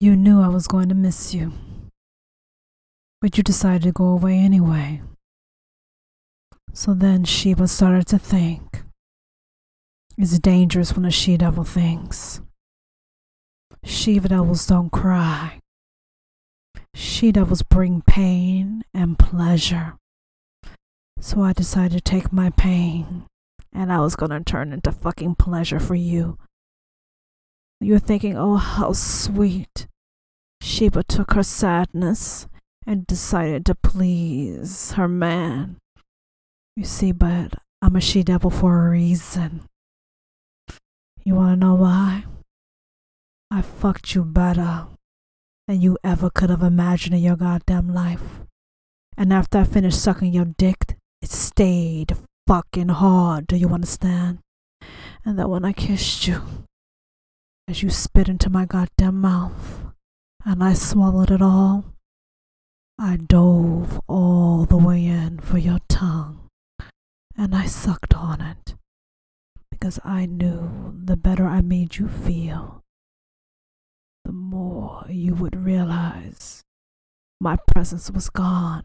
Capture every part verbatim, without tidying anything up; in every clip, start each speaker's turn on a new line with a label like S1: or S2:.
S1: You knew I was going to miss you, but you decided to go away anyway. So then Sheba started to think, it's dangerous when a she-devil thinks. She-devils don't cry. She-devils bring pain and pleasure. So I decided to take my pain, and I was gonna turn into fucking pleasure for you. You're thinking, oh, how sweet. Sheba took her sadness and decided to please her man. You see, but I'm a she-devil for a reason. You wanna know why? I fucked you better than you ever could have imagined in your goddamn life. And after I finished sucking your dick, it stayed fucking hard, do you understand? And then when I kissed you, as you spit into my goddamn mouth, and I swallowed it all, I dove all the way in for your tongue, and I sucked on it, because I knew the better I made you feel, the more you would realize my presence was gone.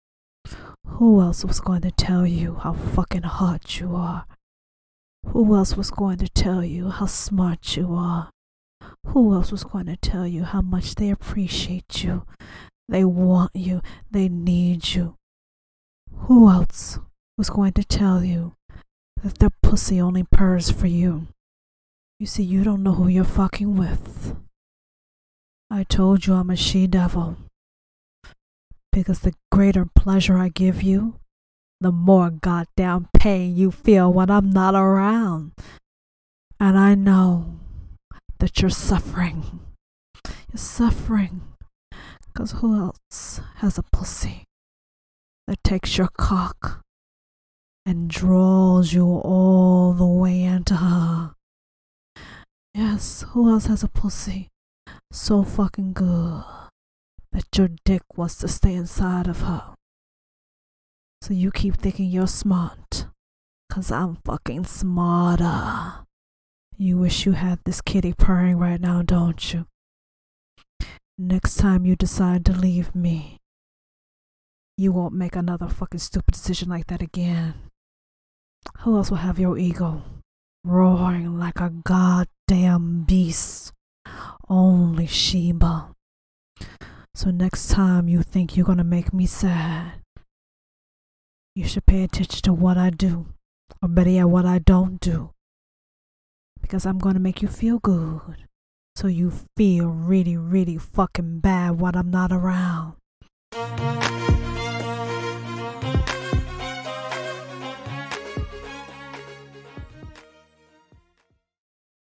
S1: Who else was going to tell you how fucking hot you are? Who else was going to tell you how smart you are? Who else was going to tell you how much they appreciate you? They want you. They need you. Who else was going to tell you that their pussy only purrs for you? You see, you don't know who you're fucking with. I told you I'm a she-devil. Because the greater pleasure I give you, the more goddamn pain you feel when I'm not around. And I know that you're suffering. You're suffering. Because who else has a pussy that takes your cock and draws you all the way into her? Yes, who else has a pussy so fucking good that your dick wants to stay inside of her? So you keep thinking you're smart, cause I'm fucking smarter. You wish you had this kitty purring right now, don't you? Next time you decide to leave me, you won't make another fucking stupid decision like that again. Who else will have your ego roaring like a goddamn beast? Only Sheba. So next time you think you're gonna make me sad, you should pay attention to what I do, or better yet, what I don't do. Because I'm gonna make you feel good, so you feel really, really fucking bad when I'm not around.